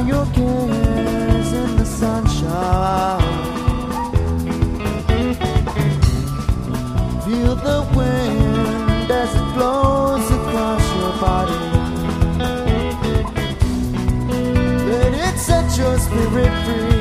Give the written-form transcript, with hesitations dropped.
your cares in the sunshine. Feel the wind as it blows across your body. Let it set your spirit free.